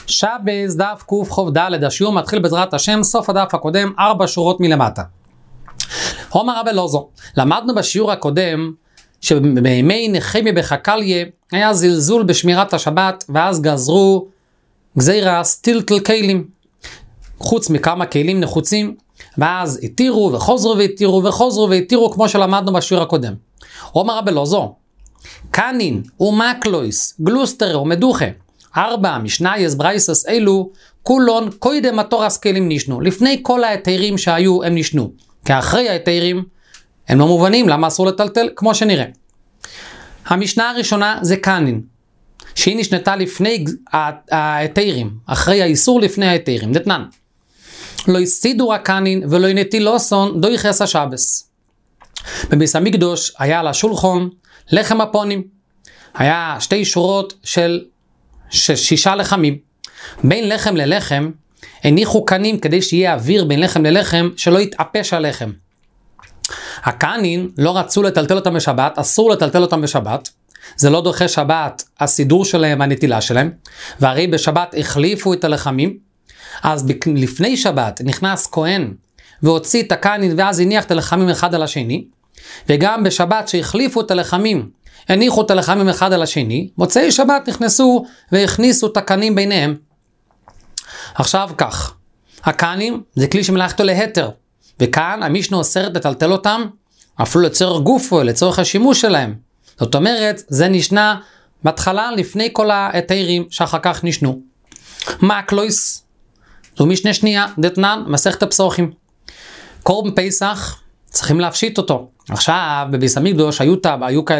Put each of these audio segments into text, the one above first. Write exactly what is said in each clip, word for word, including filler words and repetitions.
שבס דף קכ"ד, השיעור מתחיל בעזרת השם, סוף הדף הקודם, ארבע שורות מלמטה. אומר רבי אלעזר, למדנו בשיעור הקודם שבימי נחמיה בחקליה היה זלזול בשמירת השבת, ואז גזרו גזירה טלטל כלים, חוץ מכמה כלים נחוצים, ואז התירו וחוזרו והתירו וחוזרו והתירו, כמו שלמדנו בשיעור הקודם. אומר רבי אלעזר, קנין ומקלויס גלוסטר ומדוחה, ארבע משנייס ברייסס אלו כולון קוידם התורס כלים נשנו, לפני כל ההיתרים שהיו הם נשנו, כי אחרי ההיתרים הם לא מובנים למה אסור לטלטל, כמו שנראה. המשנה הראשונה זה קנין, שהיא נשנתה לפני ההיתרים, אחרי האיסור לפני ההיתרים. דתנן, לא יסידו הקנין ולא ינטי לוסון דו יחס השבס. בביס המקדוש היה על השולחון לחם הפונים, היה שתי שורות של שישה לחמים, בין לחם ללחם הניחו קנים כדי שיהיה אוויר בין לחם ללחם, שלא יתאפש הלחם. הקנין לא רצו לטלטל אותם בשבת, אסור לטלטל אותם בשבת, זה לא דוחה שבת הסידור שלהם, הנטילה שלהם, והרי בשבת החליפו את הלחמים, אז לפני שבת נכנס כהן והוציא את הקנין ואז הניח את הלחמים אחד על השני, וגם בשבת שהחליפו את הלחמים הניחו את הלחמים אחד על השני, מוצאי שבת נכנסו והכניסו את הקנים ביניהם. עכשיו כך, הקנים זה כלי שמלאכתו להיתר, וכאן המשנה אוסרת לטלטל אותם אפילו לצורך גופו, לצורך השימוש שלהם. זאת אומרת, זה נשנה בהתחלה לפני כל ההיתרים שאחר כך נשנו. מקלויס זו משנה שנייה, דתנן, מסכת הפסוחים. קורבן פסח צריכים להפשיט אותו. עכשיו בביס המקדוש היו, היו כאלה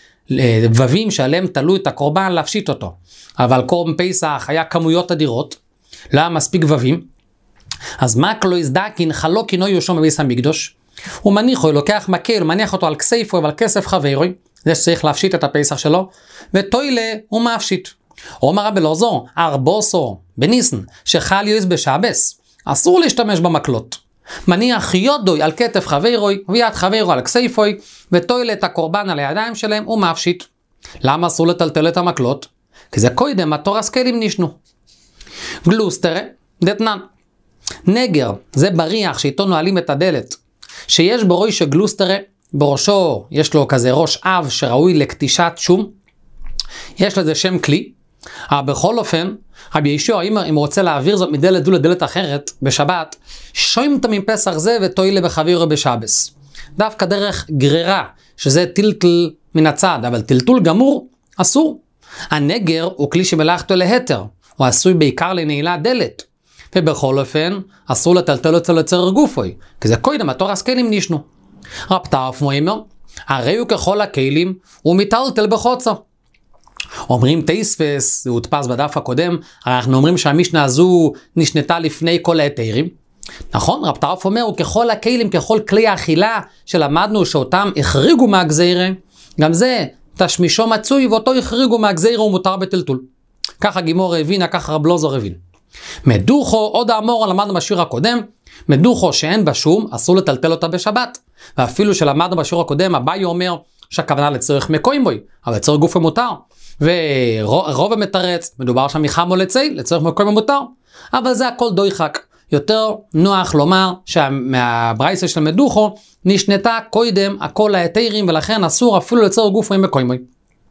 דבבים שעליהם תלו את הקורבן להפשיט אותו, אבל קורבן פסח היה כמויות אדירות, לא היה מספיק דבבים, אז מקלויס דקין חלוק אינו יושם בביס המקדוש, הוא מניחו, לוקח מקל, הוא מניח אותו על כסייפו ועל כסף חברוי, זה שצריך להפשיט את הפסח שלו, וטוילה הוא מאפשיט. אומר רבי אלעזר, ארבוסו בניסן שחל יויס בשבס, אסור להשתמש במקלות. מניח יודוי על כתף חברוי ויד חברו על כסייפוי, וטוילה את הקורבן על הידיים שלהם הוא מאפשיט. למה אסור לטלטל את המקלות? כי זה קודם התורס כלים נשנו. גלוסטרה דתנן, נגר זה בריח שאיתו נועלים את הדלת, שיש בו ראש גלוסטרה, בראשו יש לו כזה ראש אב שראוי לקטישת שום, יש לזה שם כלי, אבל בכל אופן רבי יהושע אם הוא רוצה להעביר זאת מדלת זו לדלת אחרת בשבת, שוימת מפסח זה וטוילה בחבירו בשבס, דווקא דרך גרירה שזה טלטל מן הצד, אבל טלטול גמור אסור. הנגר הוא כלי שמלאכתו להיתר, הוא עשוי בעיקר לנעילת דלת, ובכל אופן אסור לטלטל אותו לצורך גופוי, כי זה קודם התורס כלים נשנו. רב טרף מוימר, הרי הוא ככל הכלים הוא מטלטל בחוצה. אומרים תייספס, זה הודפס בדף הקודם, אנחנו אומרים שהמשנה הזו נשנתה לפני כל ההיתרים. נכון, רב טרף אומר, הוא ככל הכלים, ככל כלי האכילה שלמדנו שאותם החריגו מהגזירה, גם זה תשמישו מצוי ואותו החריגו מהגזירה ומותר בטלטול. ככה גימור הבינה, ככה רב אלעזר הבין. מדוחו, עוד האמור למדנו בשיעור הקודם, מדוחו שאין בה שום, אסור לטלטל אותה בשבת. ואפילו שלמדנו בשיעור הקודם, אביי אומר שהכוונה לצורך מקוים בוי, אבל לצורך גוף מותר. ורוב המתרץ, מדובר שם מחמו לצי, לצורך מקוים מותר. אבל זה הכל דויחק. יותר נוח לומר שמהברייסה של מדוחו נשנתה קודם הכל ההיתרים, ולכן אסור אפילו לצורך גוף מקוים בוי.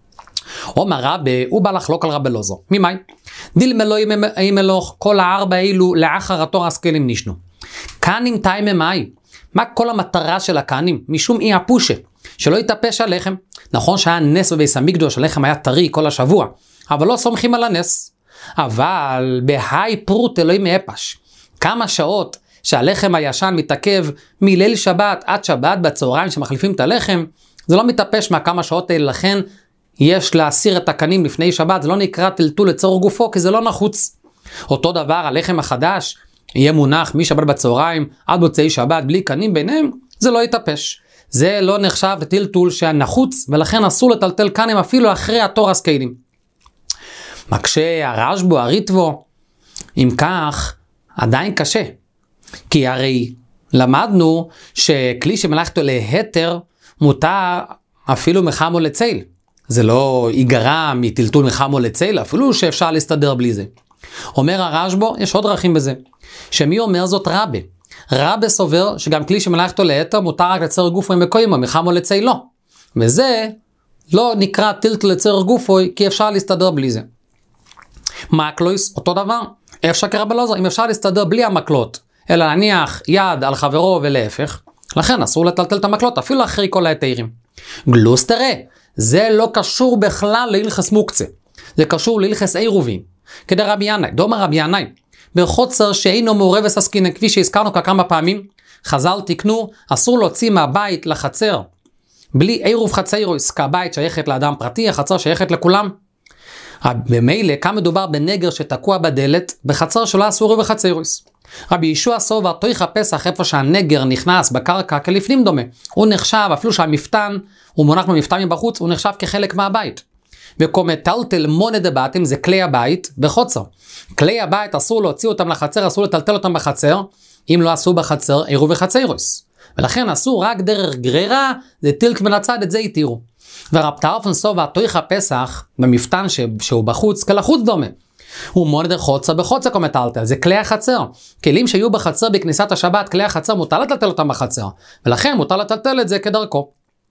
אומר רבי, הוא בא לחלוק על רבי אלעזר. ממאי? דילמלו עם מלוך, כל הארבע אילו לאחר התורס כלים נשנו. קנים תאי ממאי. מה כל המטרה של הקנים? משום אי הפושה, שלא יתאפש הלחם. נכון שהיה נס בביס המקדוש, הלחם היה טרי כל השבוע, אבל לא סומכים על הנס. אבל בהי פרוט אלוהי מאפש, כמה שעות שהלחם הישן מתעכב מליל שבת עד שבת בצהריים שמחליפים את הלחם, זה לא מתאפש מהכמה שעות האלה, לכן יש להסיר את הקנים לפני שבת, זה לא נקרא טלטול לצורך גופו, כי זה לא נחוץ. אותו דבר, הלחם החדש יהיה מונח משבת בצהריים עד מוצאי שבת בלי קנים ביניהם, זה לא יתאפש. זה לא נחשב טלטול שנחוץ, ולכן אסור לטלטל קנים אפילו אחרי התורס כלים. מקשה הרשב"א הריטב"א, אם כך עדיין קשה, כי הרי למדנו שכלי שמלאכתו להיתר מותר אפילו מחמו לצייל, זה לא ייגרע מטלטול מחמו לצייל, אפילו שאפשר להסתדר בלי זה. אומר הרשב"א, יש עוד דרכים בזה. שמי אומר זאת רבה? רבה סובר שגם כלי שמלאכתו להיתר מותר רק לצייר גופוי מקוימו, מחמו לצילו. וזה לא נקרא טלטל לצייר גופוי, כי אפשר להסתדר בלי זה. מקלויס, אותו דבר. אפשר כרבי אלעזר, אם אפשר להסתדר בלי המקלות, אלא להניח יד על חברו ולהפך, לכן אסור לטלטל את המקלות, אפילו אחרי כל ההיתרים. גלוס תראה, זה לא קשור בכלל להלכס מוקצה. זה קשור להלכס עירובין. כדי רבי ינאי, דומר רבי ינאי, בחוצר שאינו מעורב עסקינן, כפי שהזכרנו כמה פעמים, חז"ל תקנו, אסור להוציא מהבית לחצר, בלי עירוב חציירוס, כי הבית שייכת לאדם פרטי, החצר שייכת לכולם. במילא, כאן מדובר בנגר שתקוע בדלת, בחצר שלא אסור עירוב חציירוס. רבי ישוע סובר, תויך הפסח, איפה שהנגר נכנס בקרקע כלפנים דומה, הוא נחשב, אפילו שהמפתן, הוא מונח במפתן מבחוץ, הוא נחשב כחלק מהבית. וקומטלטל מונה דבטים, זה כלי הבית בחוצר. כלי הבית אסור להוציא אותם לחצר, אסור לטלטל אותם בחצר, אם לא עשו בחצר עירוב וחציירוס. ולכן אסור רק דרך גרירה, זה טילק מן הצד, את זה יתירו. ורב טרפון סובר, תויך הפסח, במפתן ש... שהוא בחוץ, כלחוץ דומה. הוא מונה דרך חוצר בחוצר קומטלטל, זה כלי החצר. כלים שיהיו בחצר בכניסת השבת, כלי החצר מותר לטלטל אותם בחצר, ולכן מותר לטלטל את זה כדרכו.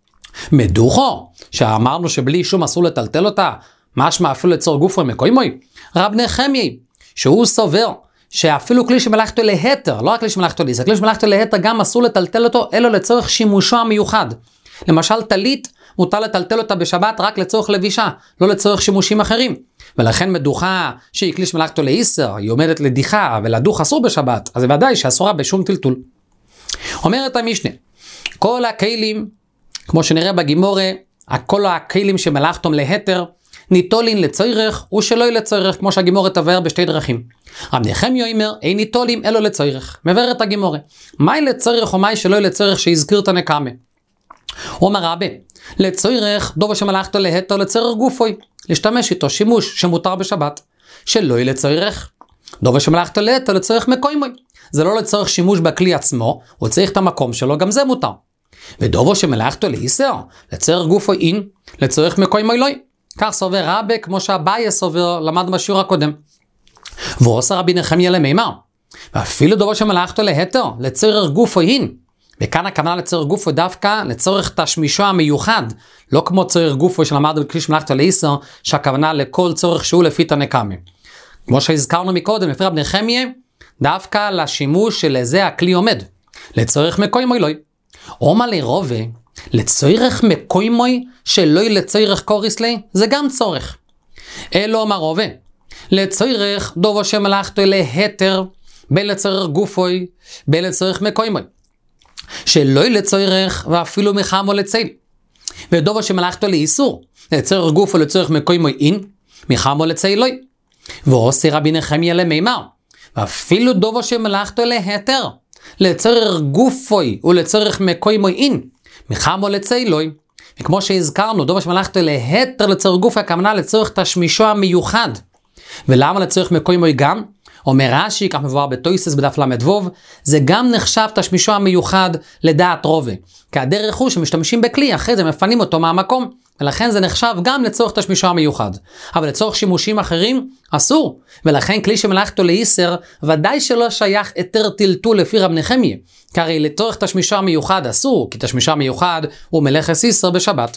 מדוחו, שאמרנו שבלי שום אסור לטלטל אותה, משמע אפילו לצור גופוי מקוימוי, רב נחמיה, שהוא סובר, שאפילו כלי שמלאכתו להיתר, לא רק כלי שמלאכתו להיתר, כלי שמלאכתו להיתר גם אסור לטלטל אותו, אלא לצורך שימושו המיוחד. למשל טלית, מותר לטלטל אותה בשבת רק לצורך לבישה, לא לצורך שימושים אחרים. ולכן מדוחה שהיא כלי שמלאכתו להיסר, היא עומדת לדיחה, ולדוך אסור בשבת, אז ודאי שאסורה בשום טלטול. אומרת המשנה, כל הכלים, כמו שנראה בגימורה, כל הכלים שמלאכתם להיתר, ניטולין לצורך ושלא לצורך, כמו שהגימורה תבהר בשתי דרכים. רב נחמיה אומר, אין ניטולים אלא לצורך. מבאר את הגימורה. מהי לצורך או מהי שלא לצורך שהזכיר את הנקמה? הוא אומר רבי, לצורך דובר שמלאכתו להיתר לצורך גופוי, להשתמש איתו שימוש שמותר בשבת. שלא לצורך, דובר שמלאכתו להיתר לצורך מקוימוי. זה לא לצורך שימוש בכלי עצמו, הוא צריך את המקום שלו, גם זה מותר. ודובו שמלאכתו להיסר, לצורך גופוי אין, לצורך מקוימוי לא. כך סובר רבי, כמו שהבאי סובר, למד בשיעור הקודם. ועושה רבי נחמיה למימר, ואפילו דובו שמלאכתו להיתר, לצורך גופוי אין, וכאן הכוונה לצורך גופוי דווקא לצורך תשמישו המיוחד, לא כמו צורך גופוי שלמדנו בכלי שמלאכתו להיסר, שהכוונה לכל צורך שהוא לפי תנקמה. כמו שהזכרנו מקודם, לפי רבי נחמיה, דווקא לשימוש שלזה הכלי עומד, לצורך מקוימוי לא. אומה לרובה, לצורך מקוימוי שלא לצורך קוריס לי, זה גם צורך. אלו אומר רובה, לצורך דובו שמלאכתו להיתר, בין לצורך גופוי, בין לצורך מקוימוי. שלא לצורך ואפילו מחמו לציל. ודובו שמלאכתו לאיסור, לצורך גופוי לצורך מקוימוי אין, מחמו לציל לא. ועושה רבי נחמיה למימר, ואפילו דובו שמלאכתו להיתר, לצורך גופוי ולצורך מקוימוי אין, מחמו לצילוי. וכמו שהזכרנו, דובו שמלאכתו להיתר לצורך גופוי, הכוונה לצורך תשמישו המיוחד. ולמה לצורך מקוימוי גם? אומר רש"י, כך מבואר בתויסס בדף למדבוב, זה גם נחשב תשמישו המיוחד לדעת רובה. כי הדרך הוא שמשתמשים בכלי, אחרי זה מפנים אותו מהמקום, ולכן זה נחשב גם לצורך תשמישו המיוחד. אבל לצורך שימושים אחרים, אסור. ולכן כלי שמלאכתו להיסר, ודאי שלא שייך היתר טלטול לפי רב נחמיה. כי הרי לצורך תשמישו המיוחד אסור, כי תשמישו המיוחד הוא מלאכת איסר בשבת.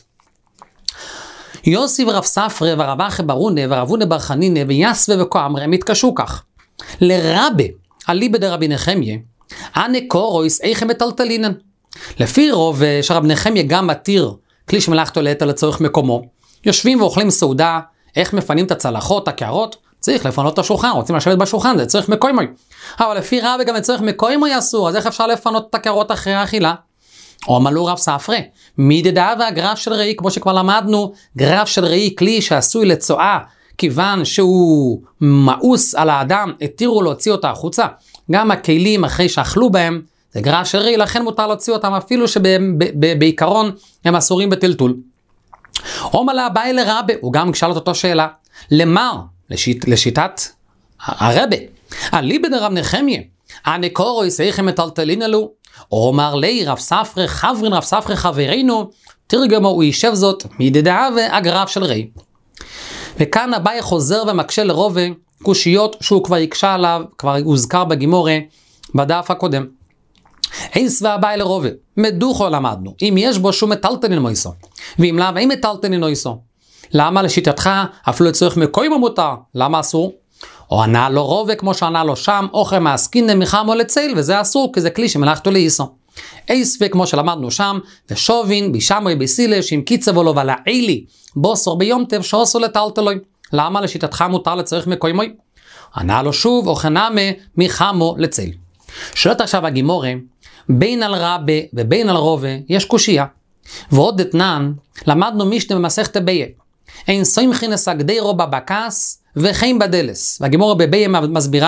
יוסי ורב ספרא ורב אחי ברונה ורב הונא בר חנינא ויסבא וכאמרי הם התקשו כך. לרבי, אליבא דרבי נחמיה, אנא קורויס איכא מטלטלינן. לפי רוב שרב נחמיה גם מתיר כלי שמלאכתו להיתר לצורך מקומו, יושבים ואוכלים סעודה, איך מפנים את הצלחות, הקערות, צריך לפנות את השולחן, רוצים לשבת בשולחן, זה צריך מקוימוי. אבל לפי רבי גם לצורך מקוימוי אסור, אז איך אפשר לפנות את הקערות אחרי האכילה? אומר לו רב ספרא, מדדעה והגרף של ראי, כמו שכבר למדנו, גרף של ראי כלי שעשוי לצואה, כיוון שהוא מאוס על האדם, התירו להוציא אותה החוצה. גם הכלים אחרי שאכלו בהם, זה גרף של ראי, לכן מותר להוציא אותם, אפילו שבעיקרון הם אסורים בטלטול. אומר לה, בא אל הרבי, הוא גם שאל את אותו שאלה, למר, לשיט, לשיטת הרבי, אליבא דרב נחמיה, אנא קורויס איכא מטלטלינן לו, אומר לי רב ספרא חברין רב ספרא חברינו, תרגמו הוא יישב זאת מדדעה והגרף של ראי. וכאן אביי חוזר ומקשה לרובה קושיות שהוא כבר יקשה עליו, כבר הוזכר בגימורה בדף הקודם. אין סבא באי לרובה, מדוחו למדנו, אם יש בו שום מטלטלין מויסו, ואם לאו אין מטלטלין מויסו. למה לשיטתך אפילו לצורך מקוים המותר, למה אסור? או ענה לו רובה כמו שענה לו שם, אוכל מעסקין דמיחם או לציל, וזה אסור כי זה כלי שמלאכתו לאיסו. אי ספק כמו שלמדנו שם, ושובין בישמוי בסילה שעם קיצב לו ולעילי, בוסור ביום טב שעושו לטלטלוי. למה לשיטתך מותר לצורך מקוימוי? ענה לו שוב, או חנמה מחמו לציל. שואלת עכשיו הגימורה, בין על רבה ובין על רובה יש קושייה. ועוד דתנן, למדנו משנה במסכת ביה. אין סומכין אסגדי רובה בקס וחיים בדלס. והגימורה בביה מסבירה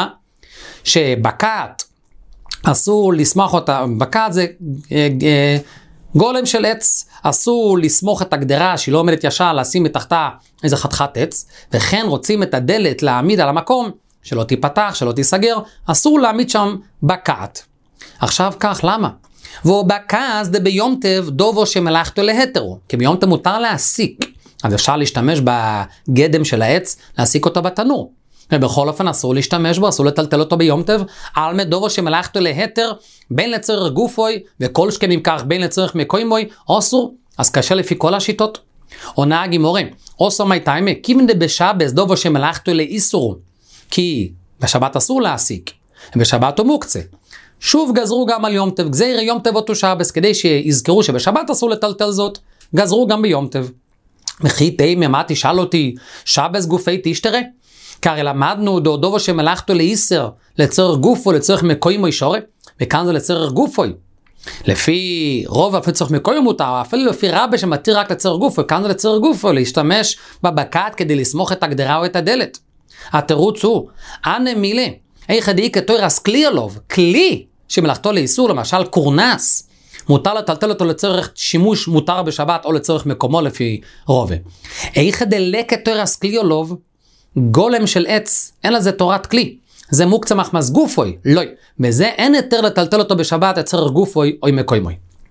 שבקעת אסור לסמוך אותה, בקעת זה אה, אה, גולם של עץ, אסור לסמוך את הגדרה שהיא לא עומדת ישר, לשים מתחתה איזה חתיכת עץ, וכן רוצים את הדלת להעמיד על המקום, שלא תיפתח, שלא תיסגר, אסור להעמיד שם בקעת. עכשיו כך, למה? והוא בקעת זה ביום טב דובו שמלאכתו להתרו, כי ביום טב מותר להסיק, אז אפשר להשתמש בגדם של העץ, להסיק אותו בתנור. ובכל אופן אסור להשתמש בו, אסור לטלטל אותו ביום טב, על מדובו שמלאכתו להתר, בין לצורך גופוי, וכל שכנים כך בין לצורך מקוימוי, אסור, אז קשה לפי כל השיטות. עונה הגימורה, אוסו מי טיימה, כיוון דבשבס דובו שמלאכתו לאיסורו, כי בשבת אסור להסיק, ובשבת הוא מוקצה. שוב גזרו גם על יום טב, גזיר יום טב אותו שבס, כדי שיזכרו שבשבת אסור לטלטל זאת, גזרו גם ביום טב. וכי תימה, מה תשאל אותי, שבס גופי תשתרה? כי הרי למדנו דודובו שמלאכתו לאיסר, לצורך גופו, לצורך מקוימוי שורה, וכאן זה לצורך גופוי. לפי רוב אפילו לצורך מקוימוי מותר, אפילו לפי רבה שמתיר רק לצורך גופו, כאן זה לצורך גופו, להשתמש בבקעת כדי לסמוך את הגדרה או את הדלת. התירוץ הוא, אנה מילה, איך דאי כתוירס כלי עלוב, כלי שמלאכתו לאיסור, למשל קורנס, מותר לטלטל אותו לצורך שימוש מותר בשבת או לצורך מקומו לפי רובה. איך דאי כתוירס כלי עלוב, גולם של עץ, אין לזה תורת כלי. זה מוקצה מחמס גופוי, לא. בזה אין יותר לטלטל אותו בשבת, לצורך גופוי או מקוימוי.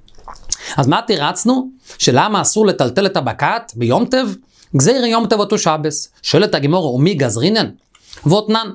אז מה תירצנו? שלמה אסור לטלטל את הבקעת ביום טב? גזיר יום טב אותו שבס. שואלת הגימורה, ומי גזרינן? ואותנן.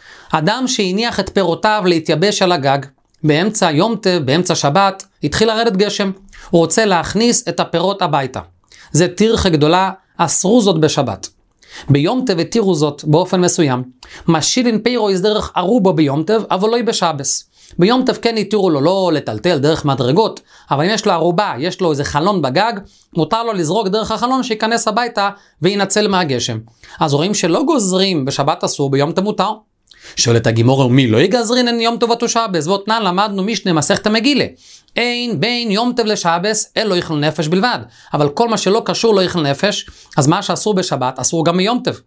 אדם שהניח את פירותיו להתייבש על הגג, באמצע יום טב, באמצע שבת, התחיל לרדת גשם. הוא רוצה להכניס את הפירות הביתה. זה תירחה גדולה, אסרו זאת בשבת. ביום טב התירו זאת באופן מסוים. משילין פירו יש דרך ערובו ביום טב, אבל לא בשבס. ביום טב כן התירו לו לא לטלטל דרך מדרגות, אבל אם יש לו ערובה, יש לו איזה חלון בגג, מותר לו לזרוק דרך החלון שיכנס הביתה וינצל מהגשם. אז רואים שלא גוזרים בשבת אסור, ביום טב מותר. שואלת הגימורה, מי לא יגזרין אין יום טב אותו שבס? ואותנן למדנו משנה מסכת מגילה. אין בין יום טב לשבס, אלא לא יאכל נפש בלבד. אבל כל מה שלא קשור לא יאכל נפש, אז מה שאסור בשבת, אסור גם ביום טב.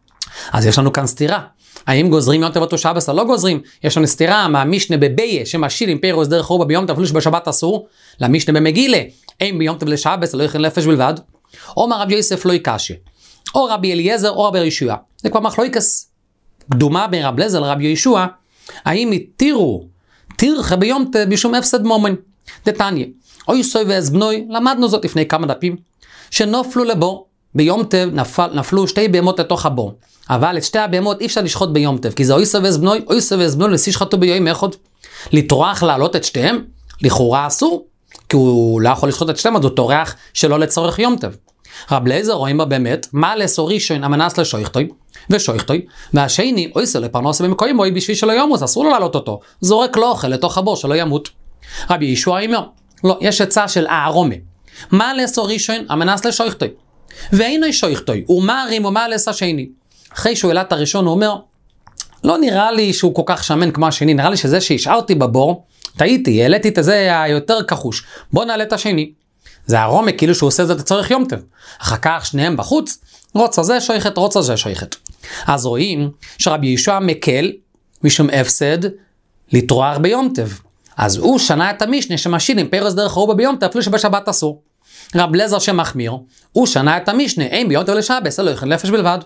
אז יש לנו כאן סתירה. האם גוזרים יום טב אותו שבס או לא גוזרים? יש לנו סתירה מהמשנה בביה, שמשאיל עם פירוס דרך רובה ביום טב, אפילו שבשבת אסור. למשנה במגילה, אין ביום טב לשבס, לא יאכל נפש בלבד. או רבי יוסף לא יקשה. או רבי אליעזר או רבי ישוע. זה כבר מחלוקס קדומה בין רבי אליעזר לרבי ישוע. האם התירו תירחה ביום טב משום הפסד מומן? דתניא, אוי סוי ועזבנוי, למדנו זאת לפני כמה דפים, שנופלו לבור, ביום טב נפל, נפלו שתי בהמות לתוך הבור, אבל את שתי הבהמות אי אפשר לשחוט ביום טב, כי זה אוי סוי ועזבנוי, אוי סוי ועזבנוי לשיא שחטו ביום אחד, לטורח לעלות את שתיהם, לכאורה אסור, כי הוא לא יכול לשחוט את שתיהם, אז הוא טורח שלא לצורך יום טב. רב אליעזר רואים בה באמת, מה לאסור ראשון המנס לשויכתוי, ושויכתוי, והשני אוי סוי לפרנוס במקוימוי בשביל שלא ימות, אסור לו לעלות אותו, זורק לו אוכל לתוך הבור שלא ימות. רבי ישוע אומר, לא, יש עצה של אהרומה. מה לאסור ראשון המנס לשויכתוי? ואינו שויכתוי, ומה רים ומה לאסור שני? אחרי שהוא העלה את הראשון הוא אומר, לא נראה לי שהוא כל כך שמן כמו השני, נראה לי שזה שהשארתי בבור, טעיתי, העליתי את זה היותר כחוש, בוא נעלה את השני. זה אהרומה כאילו שהוא עושה את זה לצורך יום טב. אחר כך שניהם בחוץ, רוצה זה שויכת, רוצה זה שויכת. אז רואים שרבי ישוע מקל משום הפסד לטרוח ביום טב. אז הוא שנה את המשנה שמשאיל עם פירוס דרך רובה ביום טב, אפילו שבשבת אסור. רב אליעזר שמחמיר, הוא שנה את המשנה, אין ביום טב לשבס, אלא יאכל נפש בלבד.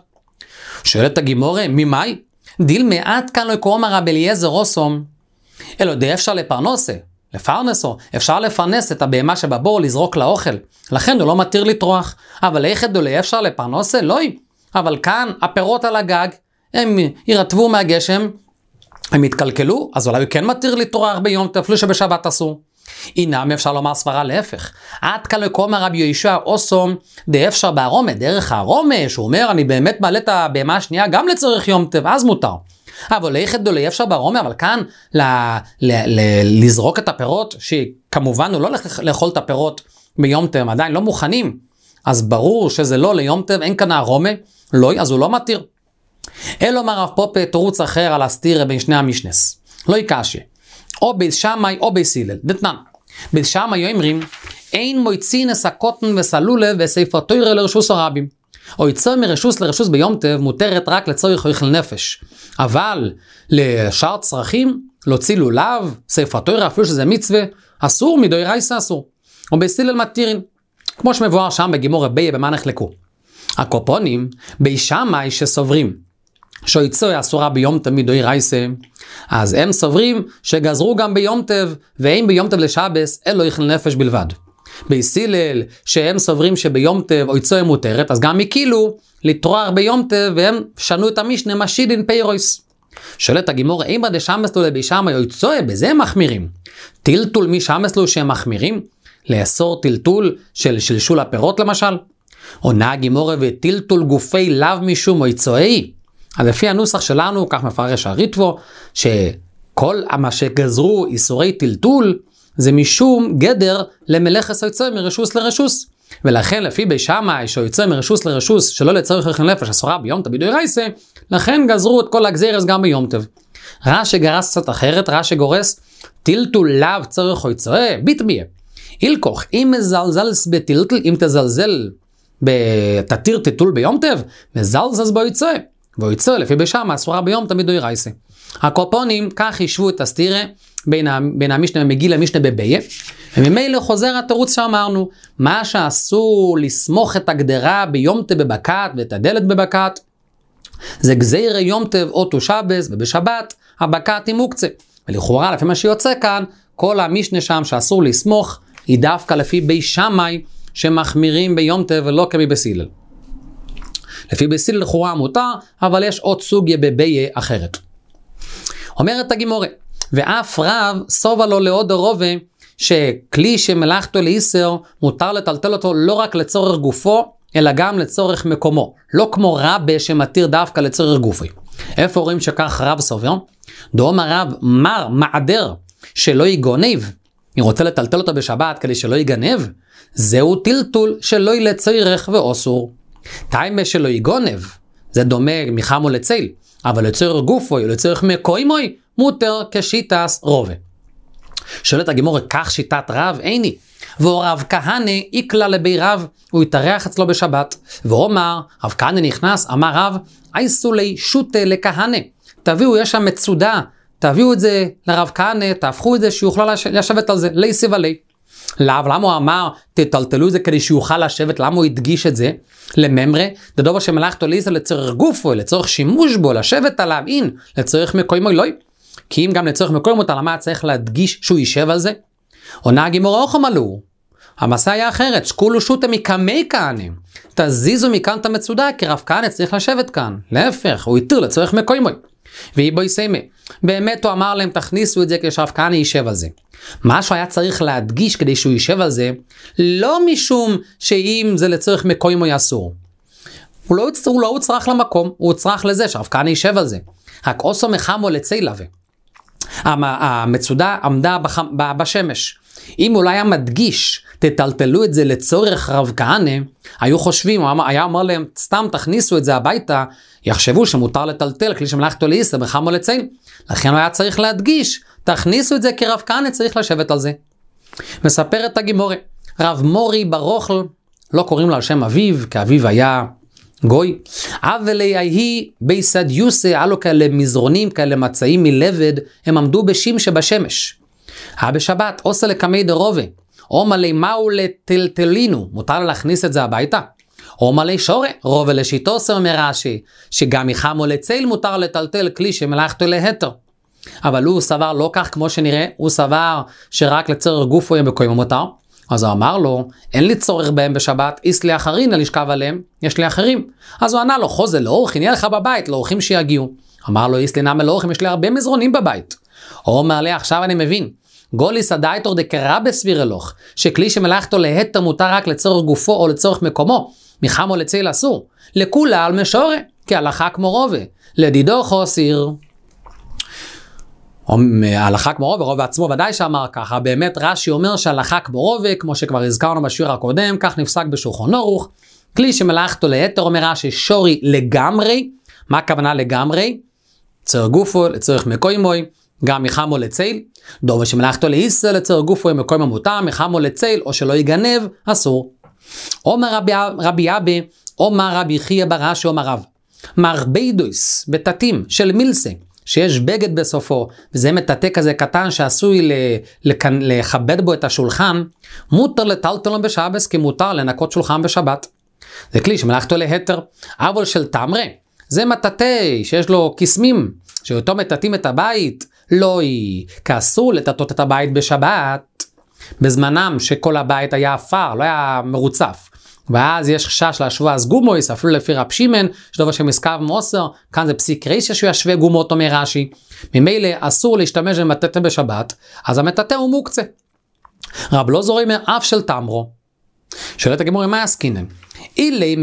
שואלת הגימורה, ממאי? דיל מעט כאן לא יקרום הרב אליעזר רוסום, אלא די אפשר לפרנסה, לפרנסו, אפשר לפרנס את הבהמה שבבור, לזרוק לאוכל, לכן הוא לא מתיר לטרוח, אבל איך דולי אפשר לפרנסה? לא, אבל כאן הפירות על הגג, הם ירטבו מהגשם, הם יתקלקלו, אז אולי הוא כן מתיר להתעורר ביום טוב, אפילו שבשבת אסור. אינם אפשר לומר סברה להפך. עד כאן לקום הרבי יהושע אוסום דה אפשר בערומה, דרך הערומה, שהוא אומר אני באמת מעלה את הבהמה השנייה גם לצורך יום טוב, אז מותר. אבל ליחד דולי אפשר בערומה, אבל כאן ל, ל, ל, לזרוק את הפירות, שכמובן הוא לא הולך לאכול את הפירות ביום טוב, עדיין לא מוכנים, אז ברור שזה לא ליום טוב, אין כאן הערומה, לא, אז הוא לא מתיר. אלא אומר רב פופה תירוץ אחר על הסתירה בין שני המשנס. לא יקשה. או בית שמאי או בית הלל. דתנן. בית שמאי אומרים, אין מויצינס הקוטן וסלולה וספר תורה לרשוס הרבים. או יצא מרשוס לרשוס ביום טוב מותרת רק לצורך אוכל נפש. אבל לשאר צרכים, להוציא לולב, ספר תורה, אפילו שזה מצווה, אסור, מדאורייתא אסור. או בית הלל מתירין. כמו שמבואר שם בגימור רבייה במה נחלקו. הקופונים, בית שמאי שסוברים, שיצא אסורה ביום טוב מדאורייתא, אז הם סוברים שגזרו גם ביום טוב, ואין ביום טוב לשבס, אלא אוכל נפש בלבד. בית הלל, שהם סוברים שביום טוב או יצא מותרת, אז גם הקילו להתעורר ביום טוב, והם שנו את המשנה משידין פיירויס. שואלת הגימור, אימא דשמסלו לבית שמאי או יצא, בזה הם מחמירים. טלטול מי שמסלו שהם מחמירים? לאסור טלטול של שלשול הפירות למשל? עונה הגימור וטלטול גופי לאו משום או יצאי. אז לפי הנוסח שלנו, כך מפרש הריטבו, שכל מה שגזרו איסורי טלטול, זה משום גדר למלאכת היוצא מרשוס לרשוס. ולכן לפי בית שמאי שיוצא מרשוס לרשוס, שלא לצורך אוכל נפש, אסורה ביום טוב מדאורייתא, לכן גזרו את כל הגזירס גם ביום טוב. רש"י גרס קצת אחרת, רש"י גורס, טלטול לאו צורך יוצא, ביטביה. אילקוך, אם מזלזלס בטלטל, אם תזלזל בתתיר טלטול ביום טוב, מזלזלס בו יוצא. והוא יצא לפי בית שמאי אסורה ביום תמיד מדאורייתא. הקופונים כך ישבו את הסתירה בין, בין המשנה מגיל למשנה בביה, וממילא חוזר התירוץ שאמרנו, מה שאסור לסמוך את הגדרה ביום טוב בבקת ואת הדלת בבקת, זה גזירה יום טוב או תושבס, ובשבת הבקת היא מוקצה. ולכאורה לפי מה שיוצא כאן, כל המשנה שם שאסור לסמוך, היא דווקא לפי בית שמאי שמחמירים ביום טוב ולא כבית הלל. לפי בית הלל לכאורה מותר, אבל יש עוד סוגיה בביה אחרת. אומרת הגימורה, ואף רב סובה לו לעוד הרובה, שכלי שמלאכתו לאיסר מותר לטלטל אותו לא רק לצורך גופו, אלא גם לצורך מקומו. לא כמו רבה שמתיר דווקא לצורך גופי. איפה רואים שכך רב סובר? דאום הרב מר מעדר שלא יגונב, אם רוצה לטלטל אותו בשבת כדי שלא יגנב, זהו טלטול שלא לצורך ואוסור. טיימה שלא יגונב, זה דומה מחמו לצל, אבל לצורך גופוי, לצורך מקוימוי, מותר כשיטס רובה. שואלת הגימורה, כך שיטת רב איני, ורב כהנא איקלה לבי רב, הוא התארח אצלו בשבת, ואומר, רב כהנא נכנס, אמר רב, אייסו לי שוטה לכהנא, תביאו, יש שם מצודה, תביאו את זה לרב כהנא, תהפכו את זה שיוכלו לשבת על זה, לי סיבה לי. למה, למה הוא אמר, תטלטלו את זה כדי שיוכל לשבת, למה הוא הדגיש את זה? לממרה, דדובר שמלאכתו לאיסר לצורך גופו, לצורך שימוש בו, לשבת עליו, אין, לצורך מקוימו לא. כי אם גם לצורך מקוימו, למה צריך להדגיש שהוא יישב על זה? עונה הגימורה אוכם עלו. המסע היה אחרת, שקולו שוטה מקמי כהנא. תזיזו מכאן את המצודה, כי רב כהנא צריך לשבת כאן. להפך, הוא יתיר לצורך מקוימו. והיא בו יסיימה. באמת הוא אמר להם, תכניסו את זה כדי שרב כהנא יישב על זה. משהו היה צריך להדגיש כדי שהוא יישב על זה, לא משום שאם זה לצורך מקוימו יאסור. הוא לא, הוא לא הוצרך למקום, הוא הוצרך לזה שרב כהנא יישב על זה. רק אוסו מחמו לצילבה. המצודה עמדה בשמש. אם הוא לא היה מדגיש, תטלטלו את זה לצורך רב כהנא, היו חושבים, הוא היה אומר להם, סתם תכניסו את זה הביתה, יחשבו שמותר לטלטל, כלי שמלאכתו לאיסר בחמו לציל. לכן הוא היה צריך להדגיש, תכניסו את זה כי רב כהנא צריך לשבת על זה. מספרת הגימורה, רב מורי ברוכל, לא קוראים לו על שם אביו, כי אביו היה גוי, אבל היא ביסדיוסה, עלו כאלה מזרונים, כאלה מצעים מלבד, הם עמדו בשים שבשמש. היה בשבת, עושה לקמי דרובה, או מלא מהו לטלטלינו, מותר להכניס את זה הביתה. או מלא שורה, רובה לשיטו סר מרש"י, שגם מחמו לציל מותר לטלטל כלי שמלאכתו להתר. אבל הוא סבר לא כך כמו שנראה, הוא סבר שרק לצורך גופו יהיה מקוימו מותר. אז הוא אמר לו, אין לי צורך בהם בשבת, יש לי אחרים לשכב עליהם, יש לי אחרים. אז הוא ענה לו, חוזה לאורחים, יהיה לך בבית, לאורחים שיגיעו. אמר לו, יש לי נמה לאורחים, יש לי הרבה מזרונים בבית. הוא אומר לי, עכשיו אני מבין, גוליס הדייטור דקרה בסביר אלוך, שכלי שמלאכתו להתר מותר רק לצורך גופו או לצורך מקומו, מחמו לציל אסור, לכולה על משורה, כי הלכה כמו רובה, לדידו חוסיר. הלכה כמו רובה, רובה עצמו ודאי שאמר ככה, באמת רש"י אומר שהלכה כמו רובה, כמו שכבר הזכרנו בשיעור הקודם, כך נפסק בשולחן ערוך, כלי שמלאכתו להתר אומר רש"י שורי לגמרי. מה הכוונה לגמרי? לצורך גופו, לצורך מקוימוי, גם מחמו לציל, דובר שמלאכתו להיסר לצורך גופו עם מקוים המותר, מחמו לציל או שלא יגנב, אסור. אומר רבי, רבי אבי, אומר רבי חייא ברש"י, אומר רב, מרבידויס בתתים של מילסה, שיש בגד בסופו, וזה מטאטא כזה קטן שעשוי לכבד בו את השולחן, מותר לטלטלו בשבס, כי מותר לנקות שולחן בשבת. זה כלי שמלאכתו להתר, אבל של תמרה, זה מטאטא שיש לו קסמים, שאותו מטאטאים את הבית, לא היא, כי אסור לטאטות את הבית בשבת, בזמנם שכל הבית היה אפר, לא היה מרוצף. ואז יש חשש להשוואה אז גומויס, אפילו לפי רב שמעון, שדובר שמסקב מוסר, כאן זה פסיק רישא שהוא ישווה גומות, אומר רש"י. ממילא אסור להשתמש במטאטא בשבת, אז המטאטא הוא מוקצה. רב לא זורי מאף של תמרו. שואלת הגמרא, מה עסקינן? אילי,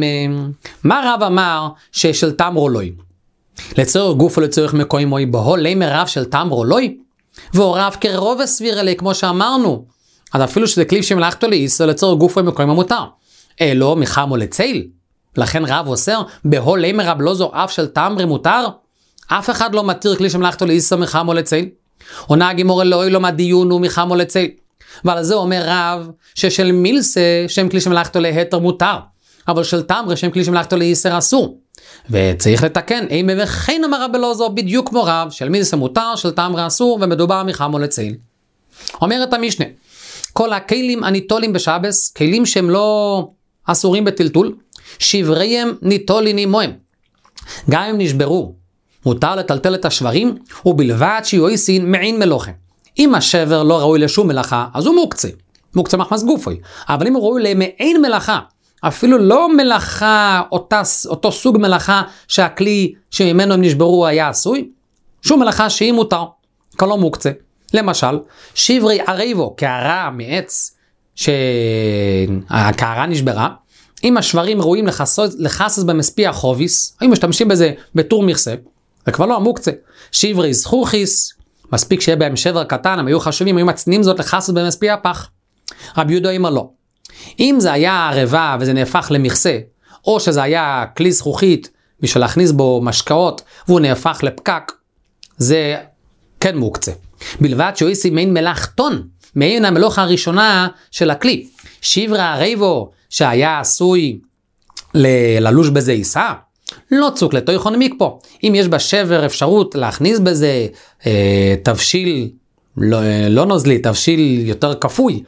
מה רב אמר ששל תמרו לוי? לצורך גוף או לצורך מקוים מוי בו, לימר רב של תמרו לוי? והורב כרוב הסביר אלי, כמו שאמרנו, אז אפילו שזה כלי שמלאכתו להיסר לצורך גוף או מקוים המותר. אלו מחמו לציל, לכן רב אוסר, בהו לימר רב לא זו אף של תמרי מותר? אף אחד לא מתיר כלי שמלאכתו להיסר מחמו לציל. עונה הגמרא אלוהי לא מהדיון הוא מחמו לציל. ועל זה אומר רב ששל מילסה שם כלי שמלאכתו להתר מותר, אבל של תמרי שם כלי שמלאכתו להיסר אסור. וצריך לתקן, אימה וכן אמר רב אלעזר בדיוק כמו רב, של מילסה מותר, של תמרי אסור, ומדובר מחמו לציל. אומרת המשנה, כל הכלים הניטולים בשבס, כלים שהם לא אסורים בטלטול, שבריהם ניטולין עמהם. גם אם נשברו, מותר לטלטל את השברים, ובלבד שיועסין מעין מלוכה. אם השבר לא ראוי לשום מלאכה, אז הוא מוקצה. מוקצה מחמס גופוי. אבל אם הוא ראוי למעין מלאכה, אפילו לא מלאכה, אותה, אותו סוג מלאכה שהכלי שממנו הם נשברו היה עשוי, שום מלאכה שהיא מותר, כלא מוקצה. למשל, שברי ערבו, קערה מעץ, שהקערה נשברה, אם השברים ראויים לחסס במספיע חוביס, אם משתמשים בזה בתור מכסה, זה כבר לא המוקצה. שברי זכוכיס, מספיק שיהיה בהם שבר קטן, הם היו חשובים, היו מצנים זאת לחסס במספיע פח. רבי יהודה אמר לא. אם זה היה ערבה וזה נהפך למכסה, או שזה היה כלי זכוכית בשביל להכניס בו משקאות, והוא נהפך לפקק, זה כן מוקצה. בלבד שהוא יסי מעין מלאכתון, מעין המלוכה הראשונה של הכלי. שברי ערבו שהיה עשוי ללוש בזה עיסה, לא צוק לתויכון מיקפו. אם יש בשבר אפשרות להכניס בזה אה, תבשיל, לא, לא נוזלי, תבשיל יותר כפוי,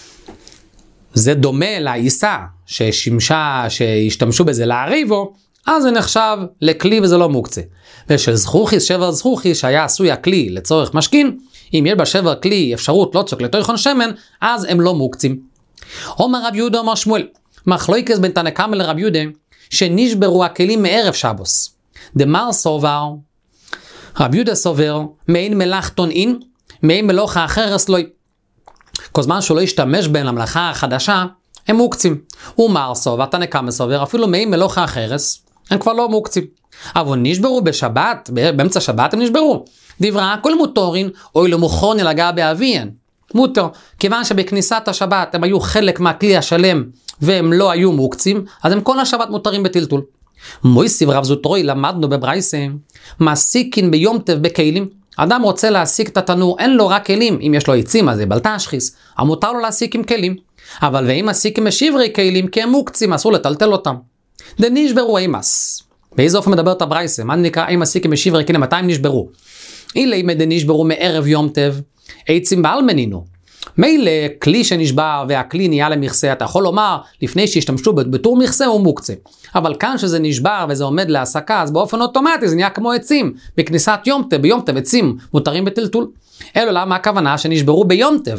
זה דומה לעיסה ששימשה, שהשתמשו בזה לעריבו, אז זה נחשב לכלי וזה לא מוקצה. ושל זכוכיס, שבר זכוכיס שהיה עשוי הכלי לצורך משכין, אם יש בשבר כלי אפשרות לא צוק לתויכון שמן, אז הם לא מוקצים. אומר רב יהודה אומר שמואל, מחלוקת בין תנא קמא לרב יהודה, שנשברו הכלים מערב שבוס. דמר סובר, רב יהודה סובר, מעין מלאכתון אין, מעין מלוכה אחרת לא. כל זמן שהוא לא ישתמש בהם למלאכה החדשה, הם מוקצים. ומר סובר, תנא קמא סובר, אפילו מעין מלוכה אחרת, הם כבר לא מוקצים. אבל נשברו בשבת, באמצע שבת הם נשברו. דברה כל מותורין, אוי לא מוכרון ילגע באביהן. מותר, כיוון שבכניסת השבת הם היו חלק מהכלי השלם, והם לא היו מוקצים, אז הם כל השבת מותרים בטלטול. מויסיב רב זוטרוי, למדנו בברייסה, מעסיקין ביום טב בכלים. אדם רוצה להסיק את התנור, אין לו רק כלים, אם יש לו עצים אז זה בלתשחיס, המותר לו להסיק עם כלים. אבל ואם מסיקים בשברי כלים, כי הם מוקצים, אסור לטלטל אותם. דנשברו אימס. באיזה אופן מדברת הברייסה? מה נקרא אם מסיקים בשברי כלים? מתי הם נשברו? אילי מדנשברו מערב יום טב, עצים באלמנינו. מילא כלי שנשבר והכלי נהיה למכסה, אתה יכול לומר לפני שהשתמשו בתור מכסה הוא מוקצה. אבל כאן שזה נשבר וזה עומד להסקה, אז באופן אוטומטי זה נהיה כמו עצים. בכניסת יום טב, ביום טב עצים מותרים בטלטול. אלו למה הכוונה שנשברו ביום טב.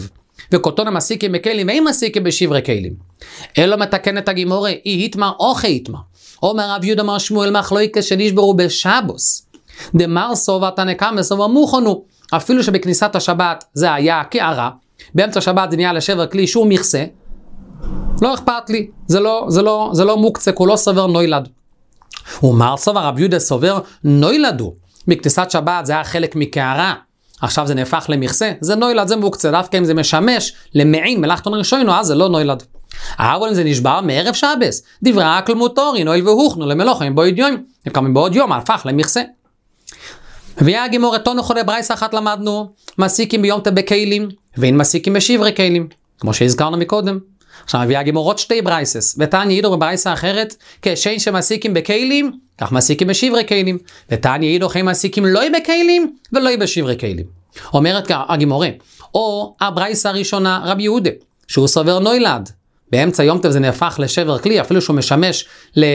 וקוטון המסיקים בכלים, ואין מסיקים בשברי כלים. אלו מתקן את הגימורה, אי היתמה או חייתמה. אומר רב יהודה מר שמואל מחלוקת שנשברו בשבוס. דמר סובה תנקמה סובה מוכנו. אפילו שבכניסת השבת זה היה קערה, באמצע השבת זה נהיה לשבר כלי שהוא מכסה, לא אכפת לי, זה לא, זה לא, זה לא מוקצה, הוא לא סובר נוילד. ומר סובר רב יהודה סובר נוילדו. בכניסת שבת זה היה חלק מקערה, עכשיו זה נהפך למכסה, זה נוילד, זה מוקצה, דווקא אם זה משמש למעין מלאכתון ראשונו, אז זה לא נוילד. אבל אם זה נשבר מערב שבס, דברי אקל מוטורי, נויל והוכנו למלוכים בעוד יום, וכמה בעוד יום, הפך למכסה. ויה הגימור אתו נכולי ברייס אחת למדנו, מסיקים ביום תבכלים, ואין מסיקים בשברי כלים, כמו שהזכרנו מקודם. עכשיו ויה הגימור עוד שתי ברייסס, ותניה יידו בברייסה אחרת, כשאין שמסיקים בכלים, כך מסיקים בשברי כלים, ותניה יידו חי מסיקים לא בכלים, ולא בשברי כלים. אומרת הגימורה, או הברייסה הראשונה רבי יהודה, שהוא סובר נוילד, באמצע יום טוב זה נהפך לשבר כלי, אפילו שהוא משמש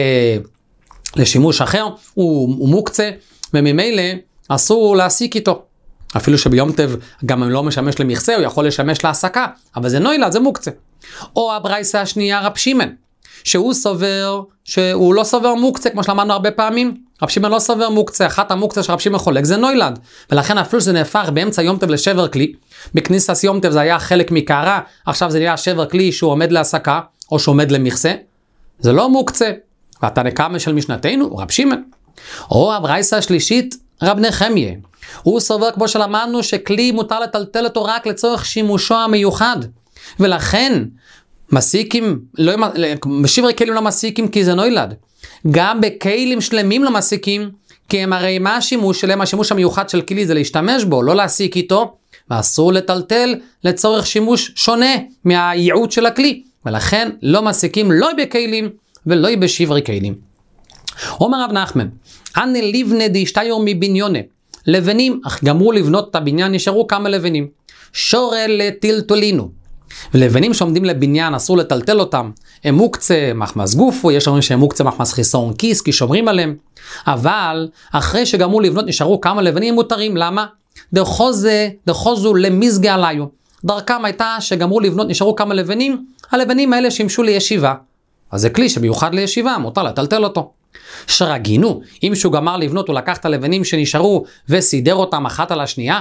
לשימוש אחר, הוא, הוא מוקצה, וממילא אסור להסיק איתו. אפילו שביום טוב גם אם לא משמש למכסה, הוא יכול לשמש להסקה, אבל זה נוילד, זה מוקצה. או הברייסה השנייה רב שמעון, שהוא סובר, שהוא לא סובר מוקצה, כמו שלמדנו הרבה פעמים, רב שמעון לא סובר מוקצה, אחת המוקצה שרב שמעון חולק זה נוילד, ולכן אפילו שזה נהפך באמצע יום טוב לשבר כלי, בכניסת יום טוב זה היה חלק מקערה, עכשיו זה נהיה שבר כלי שהוא עומד להסקה, או שהוא עומד למכסה, זה לא מוקצה, והתנקמה של משנתנו, רב שמעון. או הברייסה השלישית, רב נחמיה, הוא סובר כמו שלמדנו שכלי מותר לטלטל אותו רק לצורך שימושו המיוחד, ולכן מסיקים, לא, בשברי כלים לא מסיקים כי זה נוילד, גם בכלים שלמים לא מסיקים, כי הם הרי מה השימוש שלהם, השימוש המיוחד של כלי זה להשתמש בו, לא להסיק איתו, ואסור לטלטל לצורך שימוש שונה מהייעוד של הכלי, ולכן לא מסיקים לא בכלים ולא בשברי כלים. אומר רב נחמן, אני לבנה דשתיור מבניונה, לבנים, אך גמרו לבנות את הבניין, נשארו כמה לבנים, שורל לטלטולינו, ולבנים שעומדים לבניין אסור לטלטל אותם, הם מוקצה מחמס גופו, יש אומרים שהם מוקצה מחמס חיסון כיס, כי שומרים עליהם, אבל אחרי שגמרו לבנות נשארו כמה לבנים מותרים, למה? דחוזה, דחוזו למזגה עליו, דרכם הייתה שגמרו לבנות נשארו כמה לבנים, הלבנים האלה שימשו לישיבה, אז זה כלי שמיוחד לישיבה, מותר לטלטל אותו. שרגינו, אם שהוא גמר לבנות הוא לקח את הלבנים שנשארו וסידר אותם אחת על השנייה,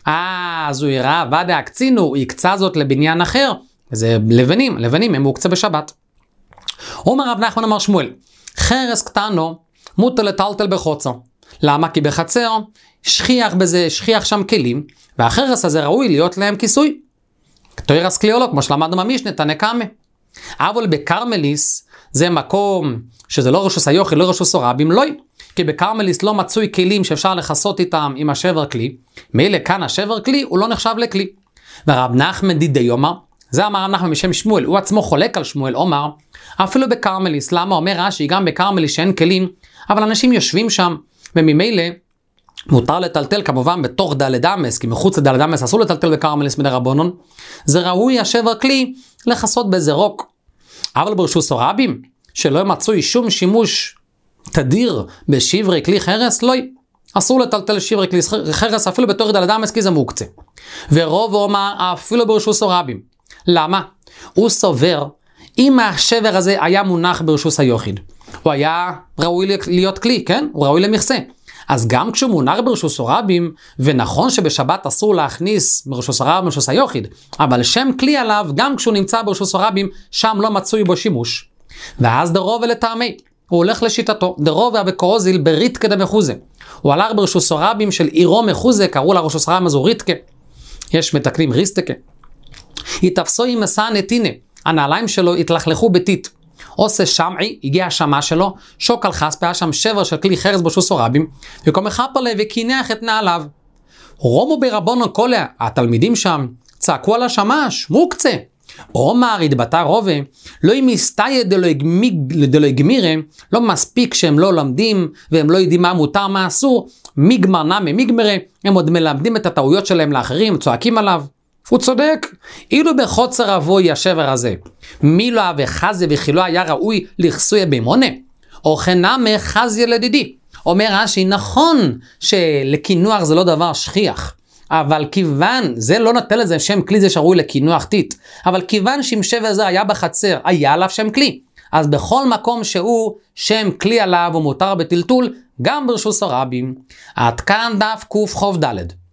אז הוא יראה ודא הקצינו, הוא יקצה זאת לבניין אחר, זה לבנים, לבנים הם מוקצה בשבת. אומר רב נחמן אמר שמואל, חרס קטנו מותר לטלטל בחוצו. למה? כי בחצר שכיח בזה, שכיח שם כלים, והחרס הזה ראוי להיות להם כיסוי. תוירס כליולו, כמו שלמדנו במשנה, תנקמה. אבל בקרמליס זה מקום שזה לא רשוס היוחיד, לא רשוס הרבים, לא. כי בקרמליס לא מצוי כלים שאפשר לחסות איתם עם השבר כלי, מילא כאן השבר כלי הוא לא נחשב לכלי. ורב נחמן דידי אומר, זה אמר רב נחמן משם שמואל, הוא עצמו חולק על שמואל, אומר, אפילו בקרמליס, למה אומר רש"י גם בקרמליס שאין כלים, אבל אנשים יושבים שם, וממילא מותר לטלטל כמובן בתוך דלת אמס, כי מחוץ לדלת אמס אסור לטלטל בקרמליס מדרבנן, זה ראוי השבר כלי לחסות באיזה רוק. אבל ברשוס הרבים, שלא מצוי שום שימוש תדיר בשברי כלי חרס, לא, אסור לטלטל שברי כלי חרס אפילו בתור דלת אמס, כי זה מוקצה. ורוב אומר אפילו ברשוס הרבים. למה? הוא סובר, אם השבר הזה היה מונח ברשוס היוחיד, הוא היה ראוי להיות כלי, כן? הוא ראוי למכסה. אז גם כשהוא מונח ברשוס הרבים, ונכון שבשבת אסור להכניס ברשוס הרבים ברשוס היוחיד, אבל שם כלי עליו, גם כשהוא נמצא ברשוס הרבים, שם לא מצוי בו שימוש. ואז דרוב ולטעמי, הוא הולך לשיטתו, דרוב והבקורוזיל בריתקה דמחוזה. הוא הלך ברשוס הרבים של עירו מחוזה, קראו לה רשוס הרבים הזו ריתקה. יש מתקנים ריסטקה. התאפסו עם מסע נתינה, הנעליים שלו התלכלכו בתית. עושה שמעי, הגיע השמה שלו, שוק על חספה, היה שם שבר של כלי חרס ברשוס הרבים, וכל מחפר לה וכינח את נעליו. רומו ברבונו כל התלמידים שם, צעקו על השמש, מוקצה. אומר התבטא רובה, לא אם מסתיה דלו יגמירה, לא מספיק שהם לא לומדים, והם לא יודעים מה מותר מה אסור, מגמר נמי מגמרה, הם עוד מלמדים את הטעויות שלהם לאחרים, צועקים עליו. הוא צודק, אילו בחוצר אבוי השבר הזה, מי לא אהבה חזי וכי לא היה ראוי לכסוי בימונה, או חנמה חזי לדידי. אומר רש"י, נכון שלקינוח זה לא דבר שכיח, אבל כיוון, זה לא נותן לזה שם כלי, זה שראוי לקינוח טיט, אבל כיוון שאם שבר זה היה בחצר, היה עליו שם כלי, אז בכל מקום שהוא שם כלי עליו ומותר בטלטול, גם ברשות הרבים. עד כאן דף קוף חוב ד'.